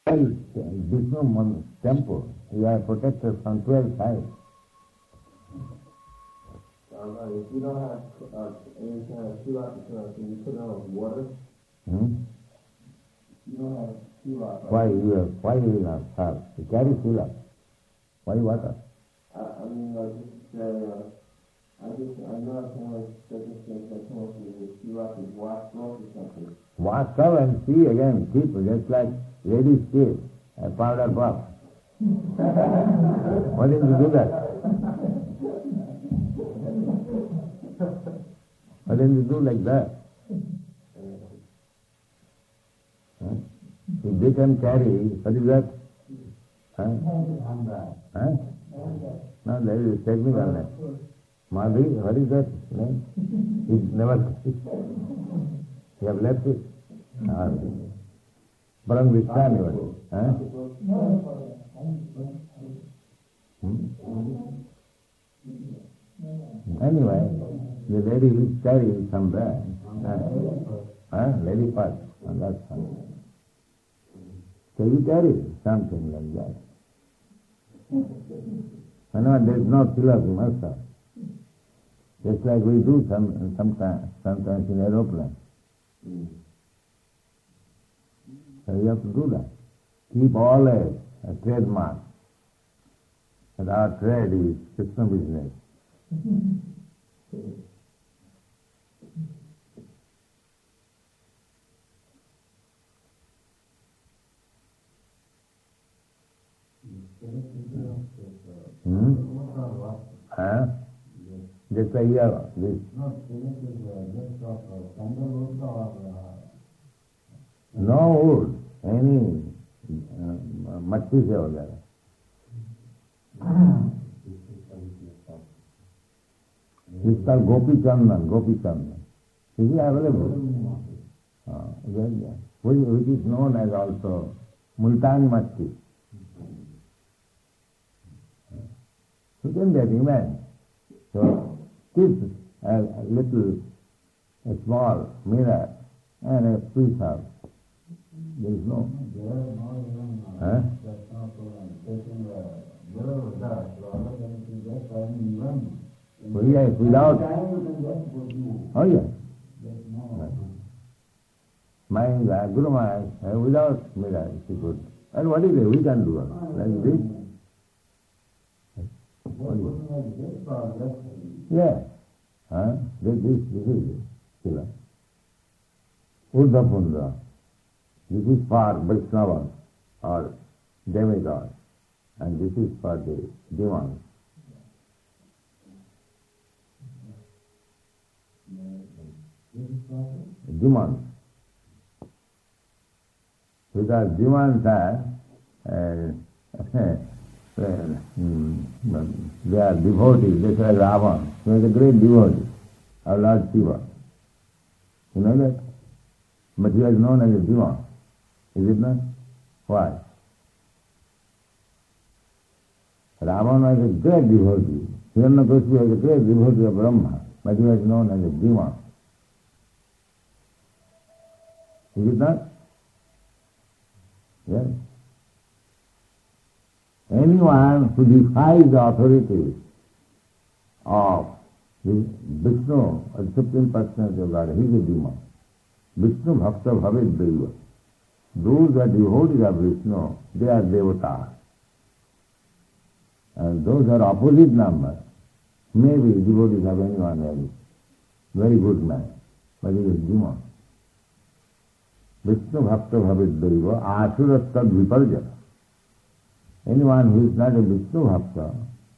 Vishnu temple. You are protected from 12 sides. If you don't have any kind of shula, can you put it on water? You don't have shula. Why you will not have? You carry shula. Why water? I mean, like, I know I can like circumstance that comes with the shula to wash off or something. Wash up and see again. Keep just like ladies keep a powder puff. Why didn't you do that? Why didn't you do like that? If they can carry, what is that? No, that is technical name. Madhi, what is that name? It never. You have left it? Parang Vishwani was. Anyway, the lady is carrying some bag. Lady part. That's fine. So you carry something like that. I know there is no pillar in Masa. Just like we do sometimes in aeroplane. So you have to do that. Keep always a trademark. And our trade is Krishna business. Just a year. This. No wood, any matti se ho jayega. It's called Gopi Chandan. Is it available? Which is known as also Multani Matti. You can get imagine. So keep a small mirror and a piece of. There is no. Yes, without. Oh yes. My Guru Maharaj, without mirror, is good. And what is it? We can do it. Like this. Yeah. This is Sila. Urdhapundra. This is for Vaishnavas or demigods. And this is for the demons. Demons. Because demons are they are devotees, just like Ravana. He was a great devotee of Lord Shiva. You know that? But he was known as a demon. Is it not? Why? Ravana was a great devotee. Hiranyakashipu was a great devotee of Brahma, but he was known as a demon. Is it not? Yes. Anyone who defies the authority of Vishnu, or the Supreme Personality of God, he is a demon. Vishnu Bhakta Bhavet Deva. Those who are devotees of Vishnu, they are Devatas. And those who are opposite number, may be devotees of anyone else. Very good man, but he is a demon. Vishnu Bhakta Bhavet Deva, Asura-tad Viparjana. Anyone who is not a Vishnu Bhakta,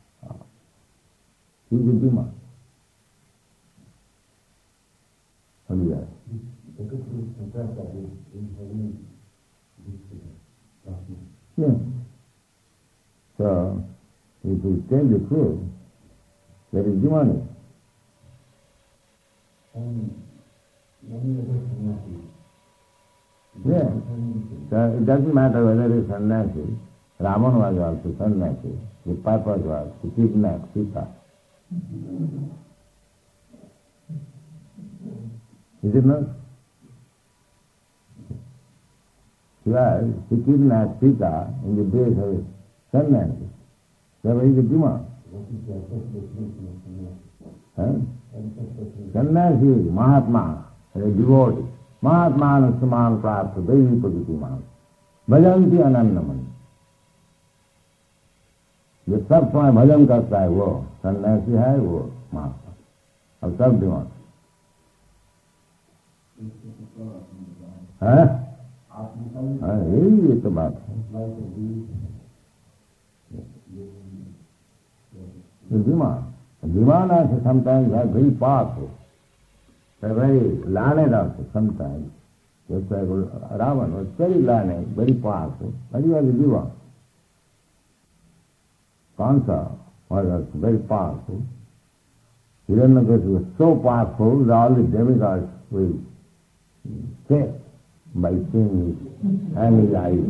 he is a demon. What is that? Yeah. So, if we tell the truth, that is demonic. Yeah. So it doesn't matter whether it is sannyasi. Ravan was also sannyasi. The purpose was to kidnap Sita. Is it not? He kidnapped Sita in the days of sannyasi. There is a demon. Sannyasi, Mahatma, a devotee. Mahatma Anusaman Prapta Devi Pagitiman. Bhajanti Anandaman. जो सब समय भजन करता है वो सन्यासी है, वो महात्मा। अब सब डिमांड है, यही तो बात है। Demand also sometimes are very powerful. They're very learned also sometimes. Just like Ravan was very learned, very powerful, but he was a diva. Kansa was very powerful. Hiranyakashipu was so powerful that all the demigods will say by seeing his and his eyes.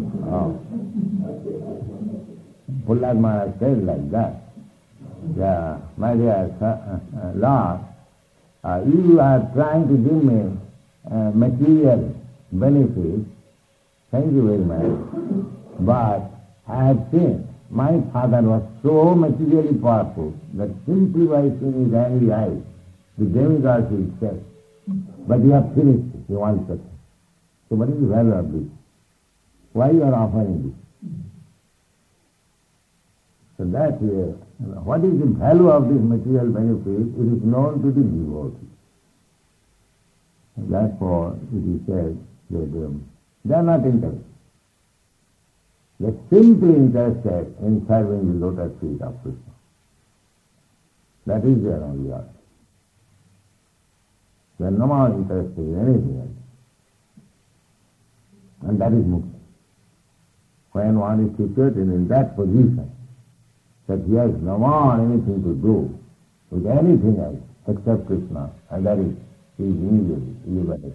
Prahlad Maharaj said like that. Yeah, my dear Lord, you are trying to give me material benefit, thank you very much, but I have seen my father was so materially powerful that simply by seeing his angry eyes, the demigods will say, but you have finished it, you want it. So what is the value of this? Why you are offering this? So that what is the value of this material benefit? It is known to the devotee. Therefore, it is said that they are not interested. They are simply interested in serving the lotus feet of Krishna. That is their only art. They are no more interested in anything else. And that is mukti. When one is situated in that position, that he has no more anything to do with anything else except Krishna, and that is, he is immediately liberated.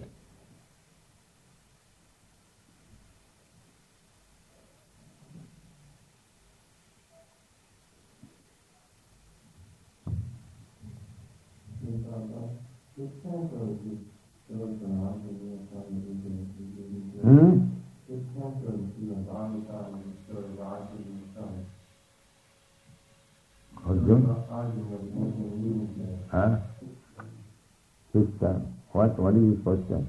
Sister, what is his question?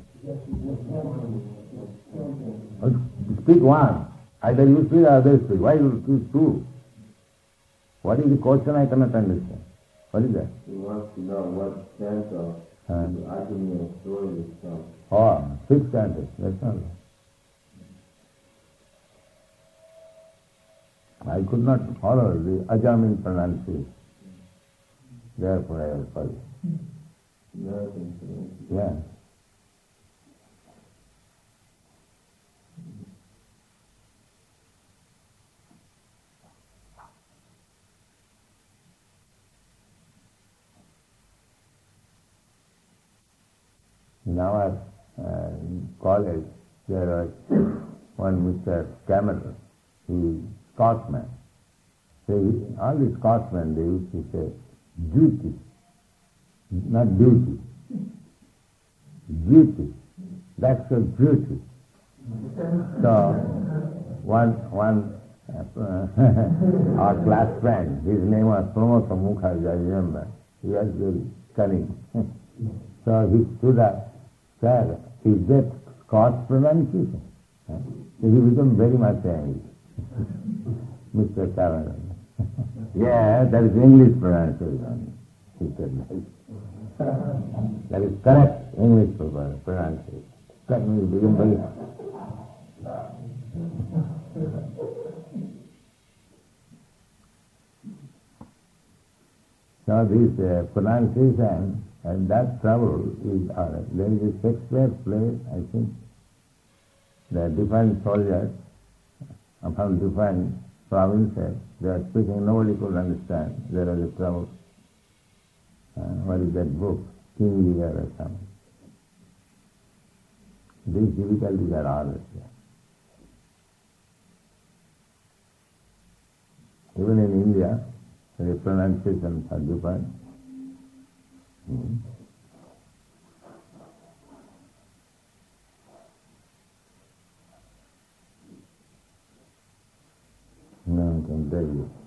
Speak one. Either you speak or others speak. Why you speak two? What is the question? I cannot understand. What is that? He wants to know what stanza the Ajamil story is from. Oh, 6 stanzas. That's all. I could not follow the Ajamil pronunciation. Therefore I was sorry. Yeah. In our college, there was one Mr. Cameron, he is Scotsman. All the Scotsmen, they used to say, duty, not duty. Duty. That's a duty. So, one our class friend, his name was Pramod Mukherjee, I remember. He was very cunning. So he stood up, sir, is that Scots pronunciation? So he became very much angry. Mr. Cameron. Yeah, that is English pronunciation. He said, that is correct English pronunciation. Suddenly he became very... So this pronunciation and that trouble is there is a Shakespeare play, I think. The different soldiers from different provinces, they are speaking, nobody could understand. There was a trouble. What is that book? King Lear or something. These difficulties are always there. Even in India, the pronunciations are different. No one can tell you.